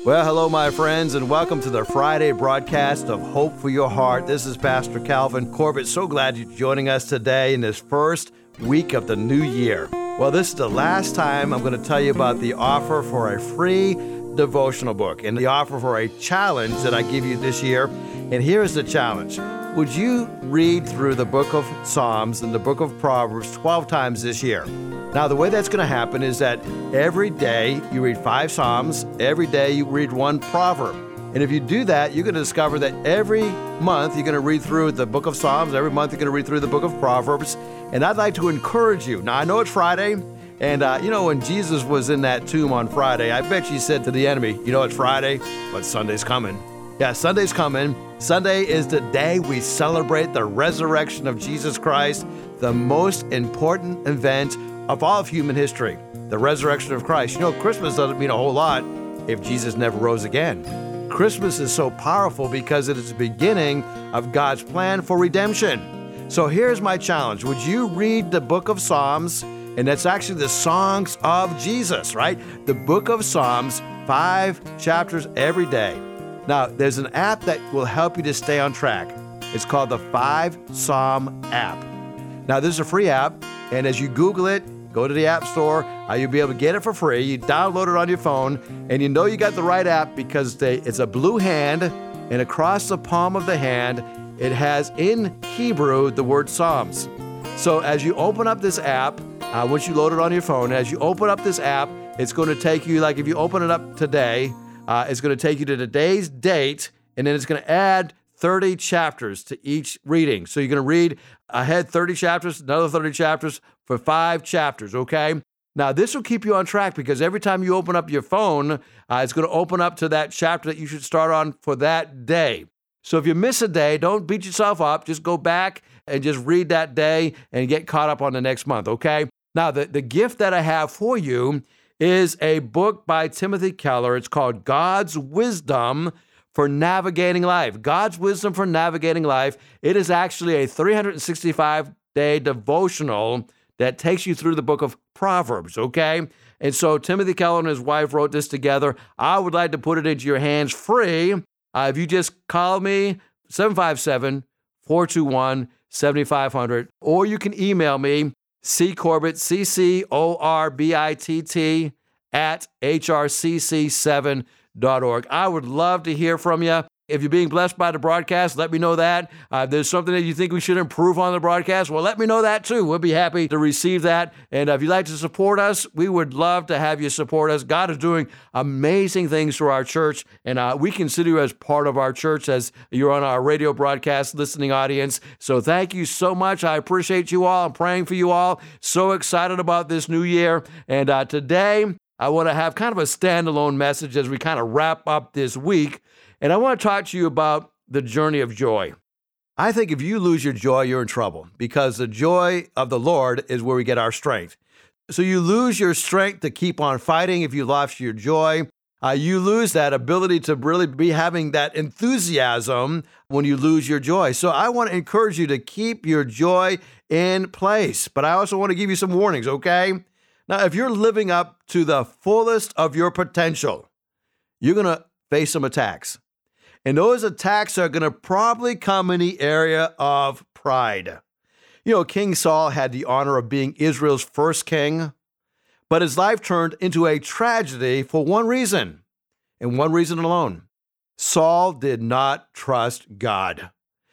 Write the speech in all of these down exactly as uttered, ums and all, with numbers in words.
Well, hello, my friends, and welcome to the Friday broadcast of Hope for Your Heart. This is Pastor Calvin Corbett. So glad you're joining us today in this first week of the new year. Well, this is the last time I'm going to tell you about the offer for a free devotional book and the offer for a challenge that I give you this year. And here's the challenge. Would you read through the book of Psalms and the book of Proverbs twelve times this year? Now, the way that's going to happen is that every day you read five Psalms, every day you read one proverb. And if you do that, you're going to discover that every month you're going to read through the book of Psalms, every month you're going to read through the book of Proverbs. And I'd like to encourage you. Now, I know it's Friday, and uh, you know, when Jesus was in that tomb on Friday, I bet you said to the enemy, you know, it's Friday, but Sunday's coming. Yeah, Sunday's coming. Sunday is the day we celebrate the resurrection of Jesus Christ, the most important event of all of human history, the resurrection of Christ. You know, Christmas doesn't mean a whole lot if Jesus never rose again. Christmas is so powerful because it is the beginning of God's plan for redemption. So here's my challenge. Would you read the book of Psalms? And that's actually the songs of Jesus, right? The book of Psalms, five chapters every day. Now, there's an app that will help you to stay on track. It's called the Five Psalm app. Now, this is a free app, and as you Google it, go to the App Store, uh, you'll be able to get it for free. You download it on your phone, and you know you got the right app because they, it's a blue hand, and across the palm of the hand, it has in Hebrew the word Psalms. So as you open up this app, uh, once you load it on your phone, as you open up this app, it's going to take you, like if you open it up today, uh, it's going to take you to today's date, and then it's going to add thirty chapters to each reading. So you're going to read ahead thirty chapters, another thirty chapters for five chapters, okay? Now, this will keep you on track because every time you open up your phone, uh, it's going to open up to that chapter that you should start on for that day. So if you miss a day, don't beat yourself up. Just go back and just read that day and get caught up on the next month, okay? Now, the, the gift that I have for you is a book by Timothy Keller. It's called God's Wisdom for Navigating Life. God's Wisdom for Navigating Life. It is actually a three hundred sixty-five day devotional that takes you through the book of Proverbs, okay? And so Timothy Keller and his wife wrote this together. I would like to put it into your hands free. Uh, if you just call me, seven five seven, four two one, seven five zero zero, or you can email me, C Corbett, C C O R B I T T, at H R C C seven dot org. I would love to hear from you. If you're being blessed by the broadcast, let me know that. Uh, if there's something that you think we should improve on the broadcast, well, let me know that too. We'll be happy to receive that. And uh, if you'd like to support us, we would love to have you support us. God is doing amazing things through our church, and uh, we consider you as part of our church as you're on our radio broadcast listening audience. So thank you so much. I appreciate you all. I'm praying for you all. So excited about this new year. And uh, today, I want to have kind of a standalone message as we kind of wrap up this week. And I want to talk to you about the journey of joy. I think if you lose your joy, you're in trouble because the joy of the Lord is where we get our strength. So you lose your strength to keep on fighting if you lost your joy. Uh, you lose that ability to really be having that enthusiasm when you lose your joy. So I want to encourage you to keep your joy in place. But I also want to give you some warnings, okay? Now, if you're living up to the fullest of your potential, you're going to face some attacks. And those attacks are going to probably come in the area of pride. You know, King Saul had the honor of being Israel's first king, but his life turned into a tragedy for one reason, and one reason alone. Saul did not trust God.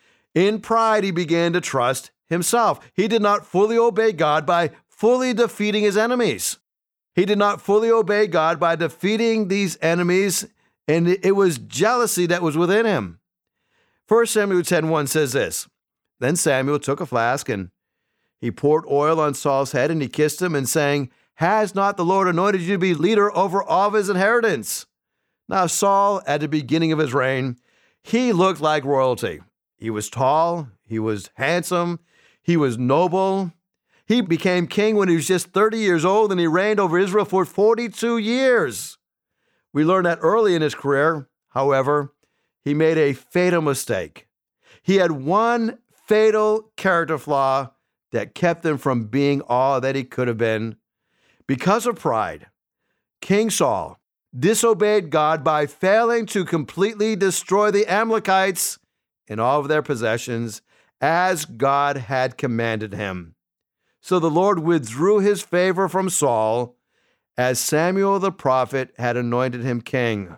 In pride, he began to trust himself. He did not fully obey God by fully defeating his enemies. He did not fully obey God by defeating these enemies, and it was jealousy that was within him. First Samuel ten one says this, Then Samuel took a flask, and he poured oil on Saul's head, and he kissed him, and saying, Has not the Lord anointed you to be leader over all of his inheritance? Now Saul, at the beginning of his reign, he looked like royalty. He was tall, he was handsome, he was noble. He became king when he was just thirty years old, and he reigned over Israel for forty-two years. We learned that early in his career, however, he made a fatal mistake. He had one fatal character flaw that kept him from being all that he could have been. Because of pride, King Saul disobeyed God by failing to completely destroy the Amalekites and all of their possessions as God had commanded him. So the Lord withdrew his favor from Saul as Samuel the prophet had anointed him king.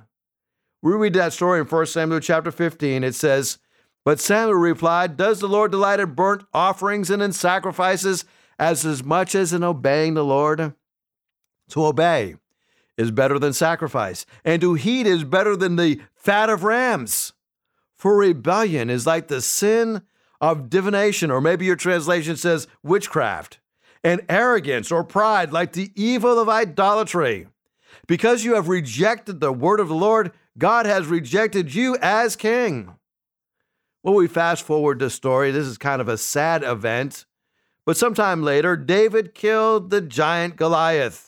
We read that story in First Samuel chapter fifteen. It says, "But Samuel replied, 'Does the Lord delight in burnt offerings and in sacrifices as, as much as in obeying the Lord?' To obey is better than sacrifice, and to heed is better than the fat of rams. For rebellion is like the sin of divination," or maybe your translation says witchcraft, "and arrogance or pride like the evil of idolatry. Because you have rejected the word of the Lord, God has rejected you as king." Well, we fast forward the story. This is kind of a sad event. But sometime later, David killed the giant Goliath.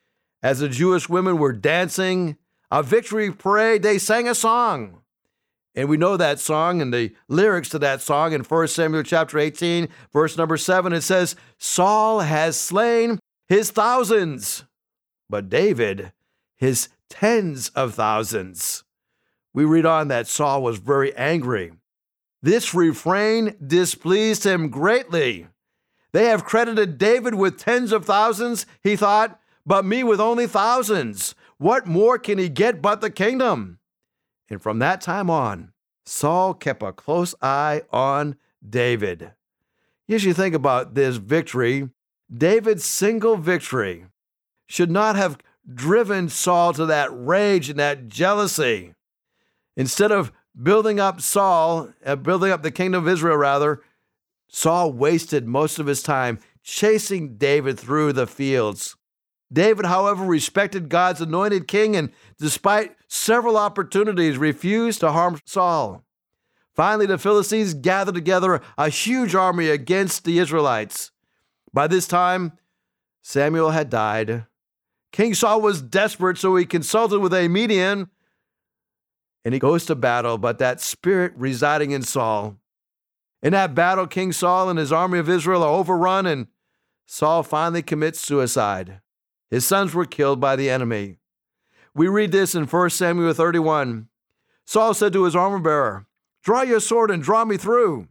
As the Jewish women were dancing a victory parade, they sang a song. And we know that song and the lyrics to that song in First Samuel chapter eighteen, verse number seven. It says, "Saul has slain his thousands, but David his tens of thousands." We read on that Saul was very angry. This refrain displeased him greatly. They have credited David with tens of thousands, he thought, but me with only thousands. What more can he get but the kingdom? And from that time on, Saul kept a close eye on David. As you think about this victory, David's single victory should not have driven Saul to that rage and that jealousy. Instead of building up Saul, uh, building up the kingdom of Israel, rather, Saul wasted most of his time chasing David through the fields. David, however, respected God's anointed king and, despite several opportunities, refused to harm Saul. Finally, the Philistines gathered together a huge army against the Israelites. By this time, Samuel had died. King Saul was desperate, so he consulted with a medium, and he goes to battle, but that spirit residing in Saul. In that battle, King Saul and his army of Israel are overrun, and Saul finally commits suicide. His sons were killed by the enemy. We read this in First Samuel thirty-one. Saul said to his armor-bearer, "Draw your sword and draw me through,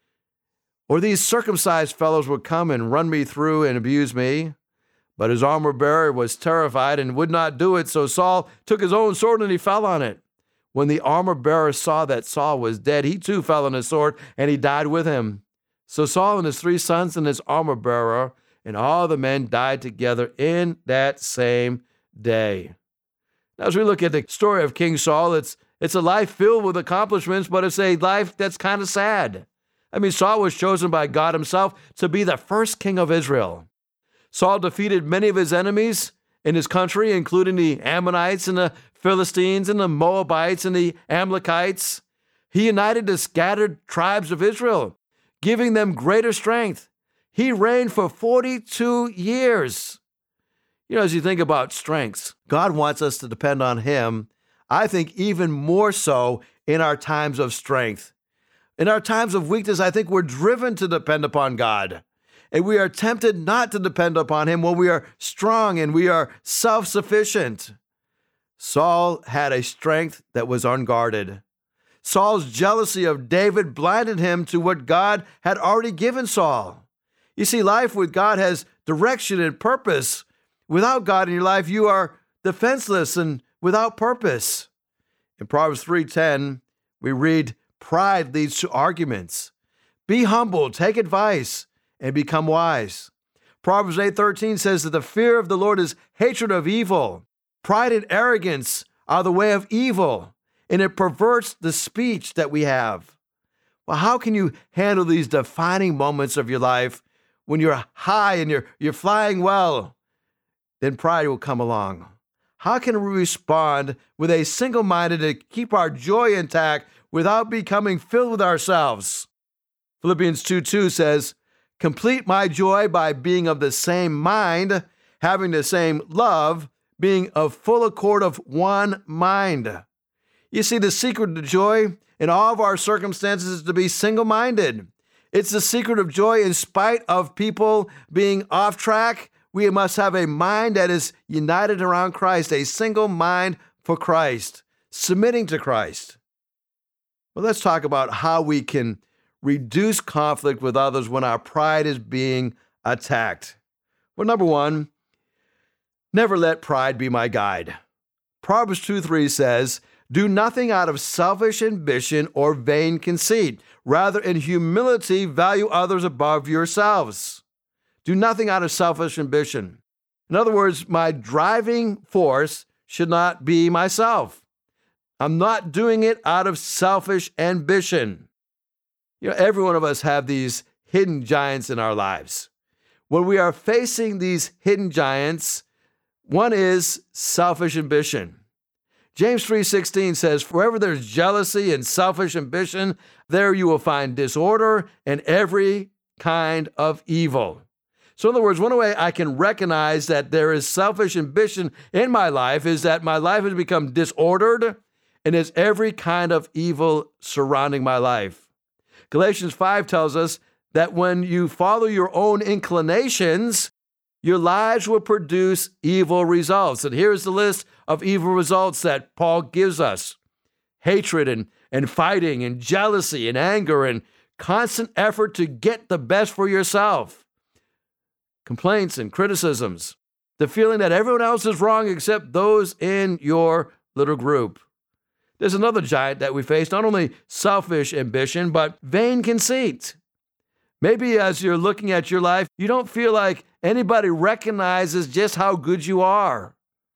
or these circumcised fellows will come and run me through and abuse me." But his armor-bearer was terrified and would not do it, so Saul took his own sword and he fell on it. When the armor-bearer saw that Saul was dead, he too fell on his sword and he died with him. So Saul and his three sons and his armor-bearer and all the men died together in that same day. Now, as we look at the story of King Saul, it's it's a life filled with accomplishments, but it's a life that's kind of sad. I mean, Saul was chosen by God himself to be the first king of Israel. Saul defeated many of his enemies in his country, including the Ammonites and the Philistines and the Moabites and the Amalekites. He united the scattered tribes of Israel, giving them greater strength. He reigned for forty-two years. You know, as you think about strengths, God wants us to depend on him, I think even more so in our times of strength. In our times of weakness, I think we're driven to depend upon God. And we are tempted not to depend upon him when we are strong and we are self-sufficient. Saul had a strength that was unguarded. Saul's jealousy of David blinded him to what God had already given Saul. You see, life with God has direction and purpose. Without God in your life, you are defenseless and without purpose. In Proverbs three ten, we read, "Pride leads to arguments. Be humble, take advice, and become wise." Proverbs eight thirteen says that the fear of the Lord is hatred of evil. Pride and arrogance are the way of evil, and it perverts the speech that we have. Well, how can you handle these defining moments of your life when you're high and you're, you're flying well? Then pride will come along. How can we respond with a single-minded to keep our joy intact without becoming filled with ourselves? Philippians two two says, "Complete my joy by being of the same mind, having the same love, being of full accord of one mind." You see, the secret to joy in all of our circumstances is to be single-minded. It's the secret of joy in spite of people being off track. We must have a mind that is united around Christ, a single mind for Christ, submitting to Christ. Well, let's talk about how we can reduce conflict with others when our pride is being attacked. Well, number one, never let pride be my guide. Proverbs two three says, do nothing out of selfish ambition or vain conceit. Rather, in humility, value others above yourselves. Do nothing out of selfish ambition. In other words, my driving force should not be myself. I'm not doing it out of selfish ambition. You know, every one of us have these hidden giants in our lives. When we are facing these hidden giants, one is selfish ambition. James three sixteen says, wherever there's jealousy and selfish ambition, there you will find disorder and every kind of evil. So in other words, one way I can recognize that there is selfish ambition in my life is that my life has become disordered and there's every kind of evil surrounding my life. Galatians five tells us that when you follow your own inclinations, your lives will produce evil results. And here's the list of evil results that Paul gives us. Hatred and, and fighting and jealousy and anger and constant effort to get the best for yourself. Complaints and criticisms. The feeling that everyone else is wrong except those in your little group. There's another giant that we face, not only selfish ambition, but vain conceit. Maybe as you're looking at your life, you don't feel like anybody recognizes just how good you are.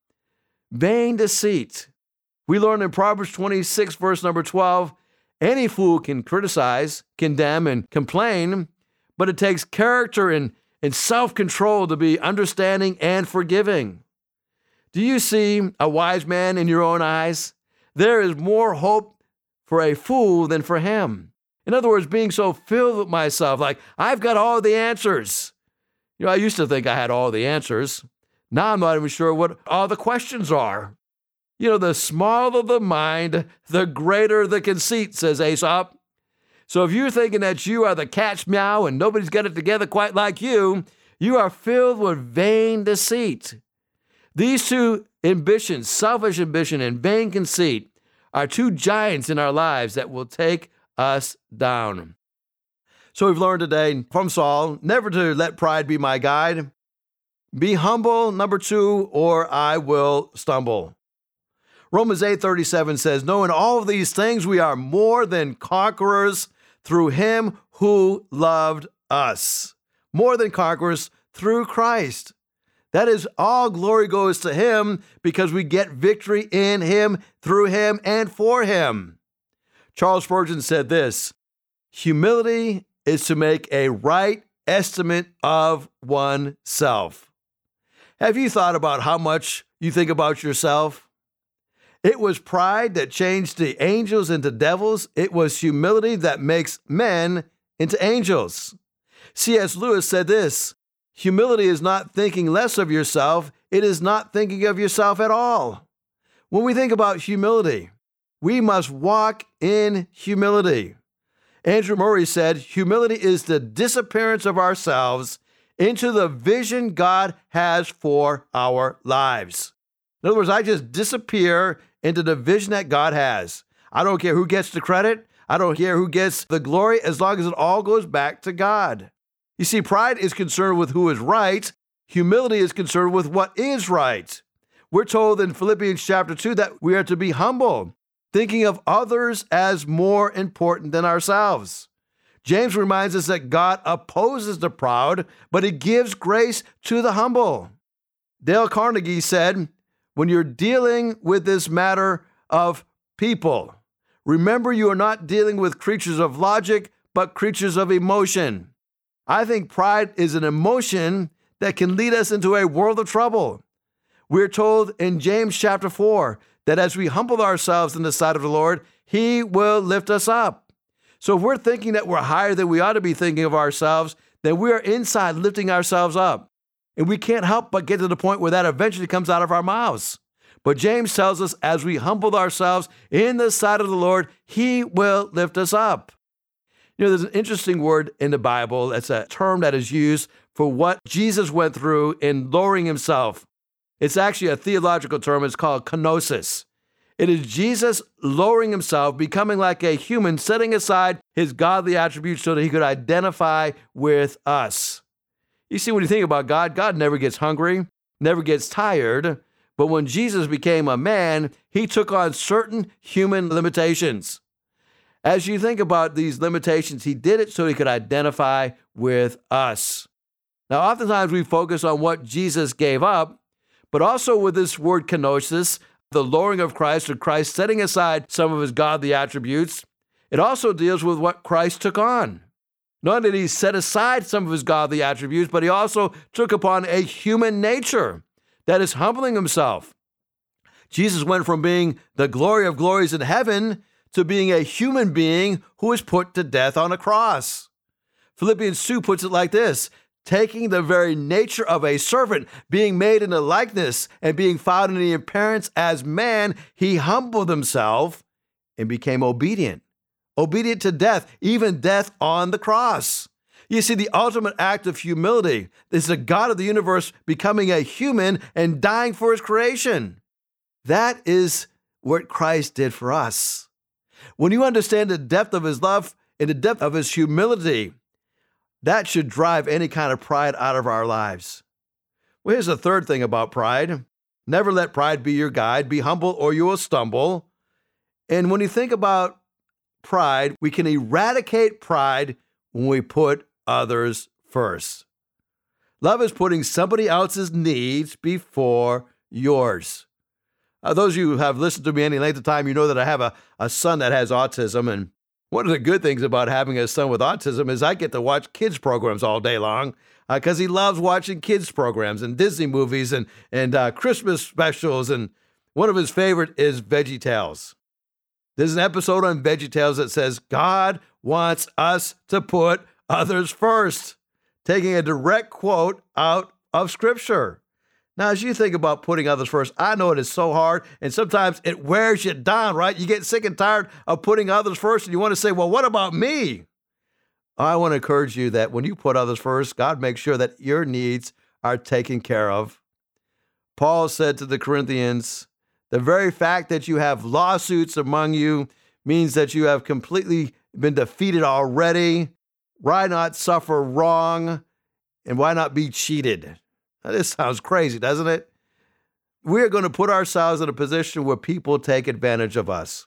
Vain deceit. We learn in Proverbs twenty-six, verse number twelve, any fool can criticize, condemn, and complain, but it takes character and, and self-control to be understanding and forgiving. Do you see a wise man in your own eyes? There is more hope for a fool than for him. In other words, being so filled with myself, like I've got all the answers. You know, I used to think I had all the answers. Now I'm not even sure what all the questions are. You know, the smaller the mind, the greater the conceit, says Aesop. So if you're thinking that you are the cat's meow and nobody's got it together quite like you, you are filled with vain deceit. These two ambitions, selfish ambition and vain conceit, are two giants in our lives that will take us down. So we've learned today from Saul, never to let pride be my guide. Be humble, number two, or I will stumble. Romans eight thirty-seven says, no, in all of these things we are more than conquerors through him who loved us. More than conquerors through Christ. That is, all glory goes to him because we get victory in him, through him, and for him. Charles Spurgeon said this, humility is to make a right estimate of oneself. Have you thought about how much you think about yourself? It was pride that changed the angels into devils. It was humility that makes men into angels. C S Lewis said this, humility is not thinking less of yourself. It is not thinking of yourself at all. When we think about humility, we must walk in humility. Andrew Murray said, humility is the disappearance of ourselves into the vision God has for our lives. In other words, I just disappear into the vision that God has. I don't care who gets the credit. I don't care who gets the glory, as long as it all goes back to God. You see, pride is concerned with who is right. Humility is concerned with what is right. We're told in Philippians chapter two that we are to be humble, thinking of others as more important than ourselves. James reminds us that God opposes the proud, but he gives grace to the humble. Dale Carnegie said, when you're dealing with this matter of people, remember you are not dealing with creatures of logic, but creatures of emotion. I think pride is an emotion that can lead us into a world of trouble. We're told in James chapter four that as we humble ourselves in the sight of the Lord, he will lift us up. So if we're thinking that we're higher than we ought to be thinking of ourselves, then we are inside lifting ourselves up. And we can't help but get to the point where that eventually comes out of our mouths. But James tells us as we humble ourselves in the sight of the Lord, he will lift us up. You know, there's an interesting word in the Bible. It's a term that is used for what Jesus went through in lowering himself. It's actually a theological term. It's called kenosis. It is Jesus lowering himself, becoming like a human, setting aside his godly attributes so that he could identify with us. You see, when you think about God, God never gets hungry, never gets tired. But when Jesus became a man, he took on certain human limitations. As you think about these limitations, he did it so he could identify with us. Now, oftentimes we focus on what Jesus gave up, but also with this word kenosis, the lowering of Christ, or Christ setting aside some of his godly attributes, it also deals with what Christ took on. Not only did he set aside some of his godly attributes, but he also took upon a human nature that is humbling himself. Jesus went from being the glory of glories in heaven to being a human being who was put to death on a cross. Philippians two puts it like this: taking the very nature of a servant, being made in the likeness and being found in the appearance as man, he humbled himself and became obedient. Obedient to death, even death on the cross. You see, the ultimate act of humility is the God of the universe becoming a human and dying for his creation. That is what Christ did for us. When you understand the depth of his love and the depth of his humility, that should drive any kind of pride out of our lives. Well, here's the third thing about pride. Never let pride be your guide. Be humble or you will stumble. And when you think about pride, we can eradicate pride when we put others first. Love is putting somebody else's needs before yours. Uh, those of you who have listened to me any length of time, you know that I have a, a son that has autism. And one of the good things about having a son with autism is I get to watch kids programs all day long because uh, he loves watching kids programs and Disney movies and, and uh, Christmas specials. And one of his favorite is VeggieTales. There's an episode on VeggieTales that says God wants us to put others first, taking a direct quote out of Scripture. Now, as you think about putting others first, I know it is so hard, and sometimes it wears you down, right? You get sick and tired of putting others first, and you want to say, well, what about me? I want to encourage you that when you put others first, God makes sure that your needs are taken care of. Paul said to the Corinthians, the very fact that you have lawsuits among you means that you have completely been defeated already. Why not suffer wrong? And why not be cheated? Now, this sounds crazy, doesn't it? We're going to put ourselves in a position where people take advantage of us.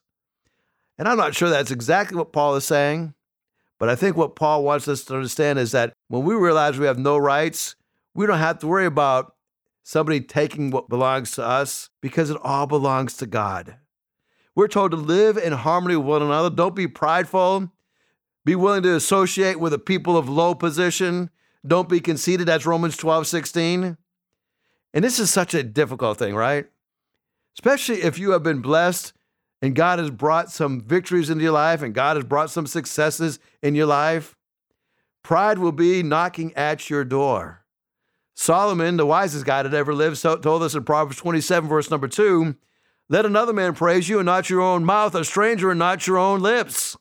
And I'm not sure that's exactly what Paul is saying, but I think what Paul wants us to understand is that when we realize we have no rights, we don't have to worry about somebody taking what belongs to us because it all belongs to God. We're told to live in harmony with one another. Don't be prideful. Be willing to associate with the people of low position. Don't be conceited. That's Romans twelve sixteen. And this is such a difficult thing, right? Especially if you have been blessed and God has brought some victories into your life and God has brought some successes in your life. Pride will be knocking at your door. Solomon, the wisest guy that ever lived, told us in Proverbs twenty-seven, verse number two, let another man praise you and not your own mouth, a stranger and not your own lips.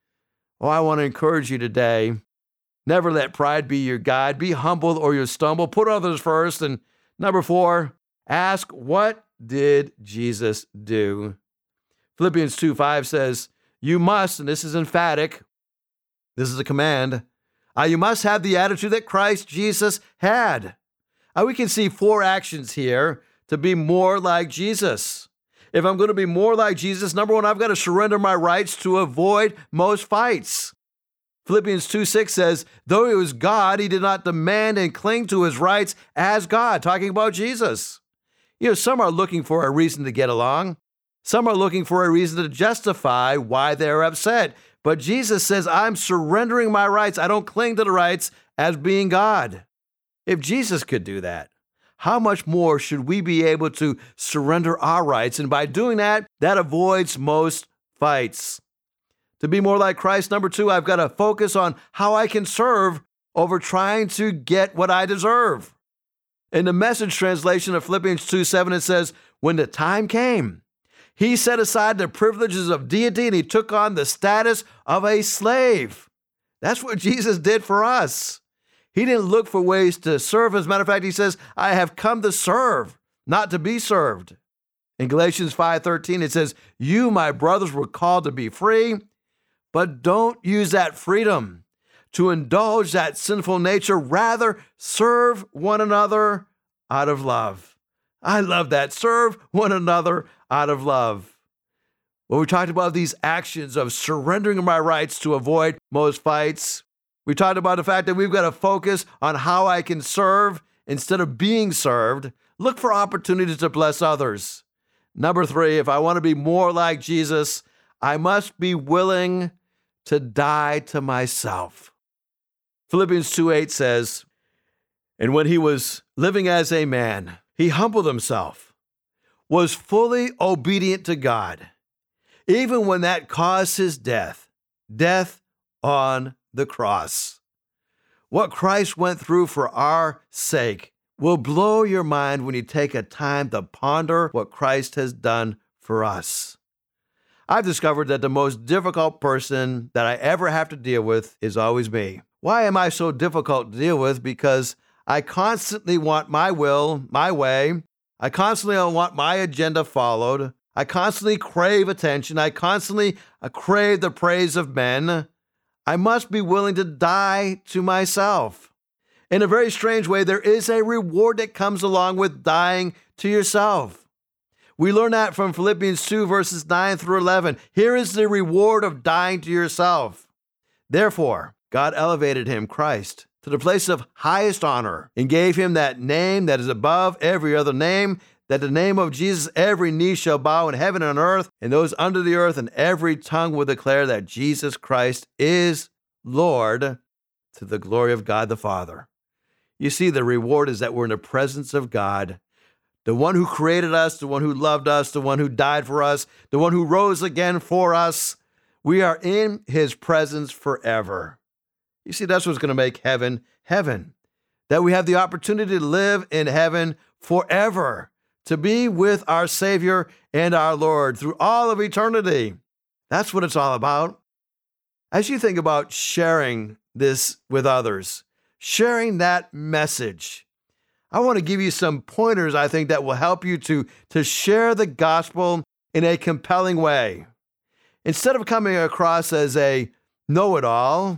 Oh, I want to encourage you today. Never let pride be your guide. Be humble or you'll stumble. Put others first. And number four, ask, what did Jesus do? Philippians two five says, you must, and this is emphatic, this is a command, uh, you must have the attitude that Christ Jesus had. Uh, we can see four actions here to be more like Jesus. If I'm going to be more like Jesus, number one, I've got to surrender my rights to avoid most fights. Philippians two six says, though he was God, he did not demand and cling to his rights as God, talking about Jesus. You know, some are looking for a reason to get along. Some are looking for a reason to justify why they're upset. But Jesus says, I'm surrendering my rights. I don't cling to the rights as being God. If Jesus could do that, how much more should we be able to surrender our rights? And by doing that, that avoids most fights. To be more like Christ, number two, I've got to focus on how I can serve over trying to get what I deserve. In the Message translation of Philippians two seven, it says, when the time came, he set aside the privileges of deity and he took on the status of a slave. That's what Jesus did for us. He didn't look for ways to serve. As a matter of fact, he says, I have come to serve, not to be served. In Galatians five thirteen, it says, you, my brothers, were called to be free, but don't use that freedom to indulge that sinful nature. Rather, serve one another out of love. I love that. Serve one another out of love. Well, we talked about these actions of surrendering my rights to avoid most fights. We talked about the fact that we've got to focus on how I can serve instead of being served. Look for opportunities to bless others. Number three, if I want to be more like Jesus, I must be willing to die to myself. Philippians two eight says, and when he was living as a man, he humbled himself, was fully obedient to God, even when that caused his death, death on the cross. What Christ went through for our sake will blow your mind when you take a time to ponder what Christ has done for us. I've discovered that the most difficult person that I ever have to deal with is always me. Why am I so difficult to deal with? Because I constantly want my will, my way. I constantly want my agenda followed. I constantly crave attention. I constantly crave the praise of men. I must be willing to die to myself. In a very strange way, there is a reward that comes along with dying to yourself. We learn that from Philippians two, verses nine through eleven. Here is the reward of dying to yourself. Therefore, God elevated him, Christ, to the place of highest honor and gave him that name that is above every other name, that the name of Jesus every knee shall bow in heaven and on earth, and those under the earth, and every tongue will declare that Jesus Christ is Lord, to the glory of God the Father. You see, the reward is that we're in the presence of God, the one who created us, the one who loved us, the one who died for us, the one who rose again for us. We are in his presence forever. You see, that's what's going to make heaven heaven, that we have the opportunity to live in heaven forever, to be with our Savior and our Lord through all of eternity. That's what it's all about. As you think about sharing this with others, sharing that message, I want to give you some pointers, I think, that will help you to, to share the gospel in a compelling way. Instead of coming across as a know-it-all,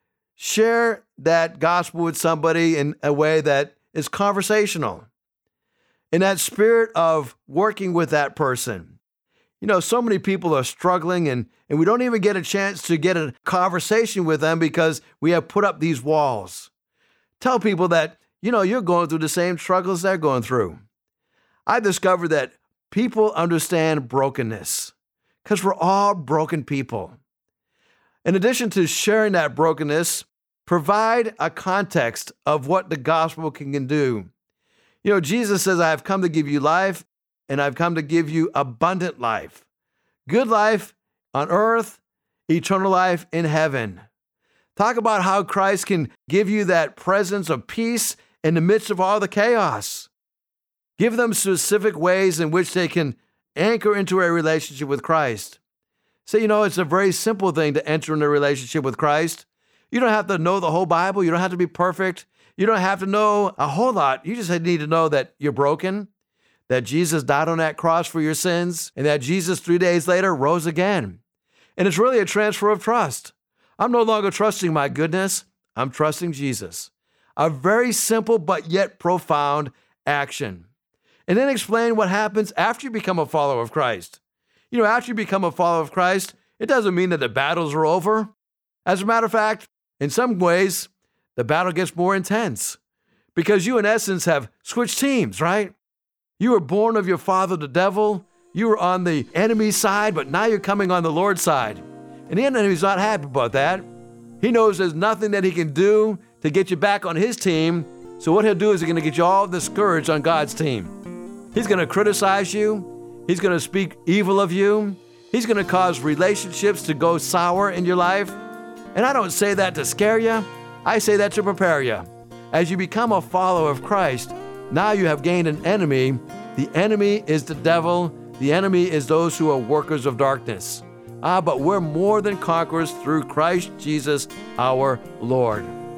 share that gospel with somebody in a way that is conversational. In that spirit of working with that person. You know, so many people are struggling and, and we don't even get a chance to get a conversation with them because we have put up these walls. Tell people that, you know, you're going through the same struggles they're going through. I discovered that people understand brokenness because we're all broken people. In addition to sharing that brokenness, provide a context of what the gospel can do. You know, Jesus says, I have come to give you life, and I've come to give you abundant life. Good life on earth, eternal life in heaven. Talk about how Christ can give you that presence of peace in the midst of all the chaos. Give them specific ways in which they can anchor into a relationship with Christ. So, you know, it's a very simple thing to enter into a relationship with Christ. You don't have to know the whole Bible. You don't have to be perfect. You don't have to know a whole lot. You just need to know that you're broken, that Jesus died on that cross for your sins, and that Jesus three days later rose again. And it's really a transfer of trust. I'm no longer trusting my goodness. I'm trusting Jesus. A very simple but yet profound action. And then explain what happens after you become a follower of Christ. You know, after you become a follower of Christ, it doesn't mean that the battles are over. As a matter of fact, in some ways, the battle gets more intense because you, in essence, have switched teams, right? You were born of your father, the devil. You were on the enemy's side, but now you're coming on the Lord's side. And the enemy's not happy about that. He knows there's nothing that he can do to get you back on his team. So what he'll do is he's going to get you all discouraged on God's team. He's going to criticize you. He's going to speak evil of you. He's going to cause relationships to go sour in your life. And I don't say that to scare you. I say that to prepare you. As you become a follower of Christ, now you have gained an enemy. The enemy is the devil. The enemy is those who are workers of darkness. Ah, but we're more than conquerors through Christ Jesus our Lord.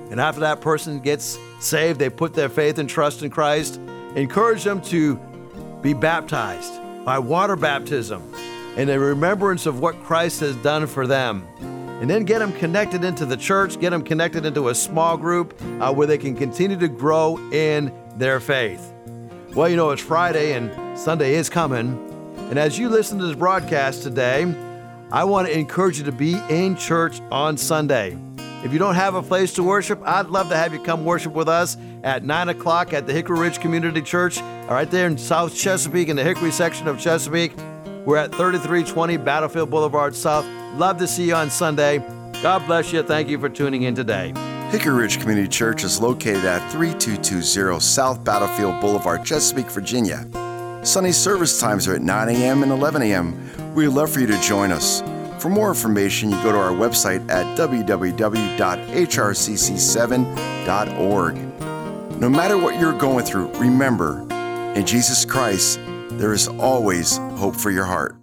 And after that person gets saved, they put their faith and trust in Christ, encourage them to be baptized by water baptism in a remembrance of what Christ has done for them. And then get them connected into the church, get them connected into a small group uh, where they can continue to grow in their faith. Well, you know, it's Friday and Sunday is coming. And as you listen to this broadcast today, I want to encourage you to be in church on Sunday. If you don't have a place to worship, I'd love to have you come worship with us at nine o'clock at the Hickory Ridge Community Church, right there in South Chesapeake, in the Hickory section of Chesapeake. We're at thirty-three twenty Battlefield Boulevard South. Love to see you on Sunday. God bless you. Thank you for tuning in today. Hickory Ridge Community Church is located at thirty-two twenty South Battlefield Boulevard, Chesapeake, Virginia. Sunday service times are at nine a.m. and eleven a.m. We'd love for you to join us. For more information, you go to our website at w w w dot h r c c seven dot org. No matter what you're going through, remember, in Jesus Christ, there is always hope for your heart.